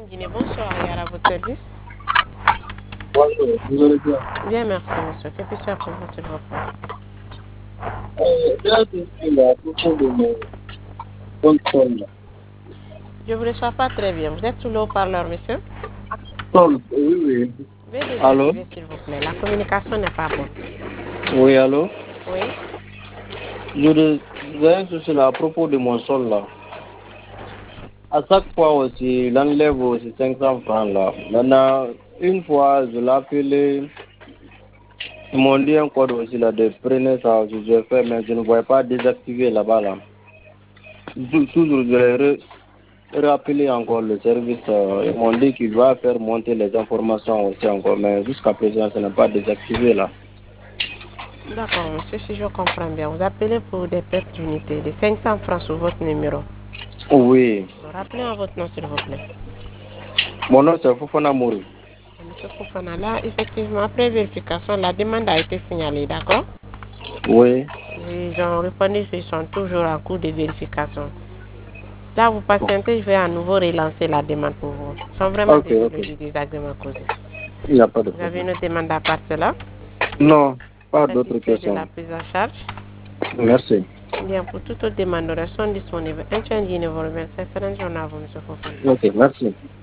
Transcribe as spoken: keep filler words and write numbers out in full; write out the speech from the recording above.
Guinée, bonsoir, Yara, à votre service. Bonjour, vous allez bien? Bien, merci, monsieur. Que puis-je faire pour vous, s'il vous plaît? Euh, j'ai attendu à propos de mon compte là. Je ne vous reçois pas très bien. Vous êtes sous le haut-parleur, monsieur? Sol, oui, oui. Veuillez Allô? désactiver, s'il vous plaît. La communication n'est pas bonne. Oui, allô? Oui? Je disais un souci là à propos de mon sol là. À chaque fois aussi, il enlève aussi cinq cents francs là. Maintenant, une fois, je l'ai appelé. Ils m'ont dit un code aussi là de prenez ça. Je l'ai fait, mais je ne voyais pas désactiver là-bas là. Tou- Toujours, je l'ai rappelé encore le service. Euh, ils m'ont dit qu'il va faire monter les informations aussi encore, mais jusqu'à présent, ça n'est pas désactivé là. D'accord, monsieur, si je comprends bien. Vous appelez pour des pertes d'unité de cinq cents francs sur votre numéro. Oui. Rappelez-moi votre nom, s'il vous plaît. Mon nom c'est Fofana Mouri. Monsieur Fofana, là, effectivement, après vérification, la demande a été signalée, d'accord? Oui. Ils ont répondu qu'ils sont toujours en cours de vérification. Là, vous patientez, je vais à nouveau relancer la demande pour vous. Ils sont vraiment Ok, désolés ok. du désagrément causé. Il n'y a pas de Vous avez problème. une demande à part cela? Non, pas d'autres Satisfait de la questions. prise en charge? Merci. Bien, pour toute autre demande, nous restons disponibles. Un change, vous remercie. Excellente journée à vous, M. Fofana. Ok, merci.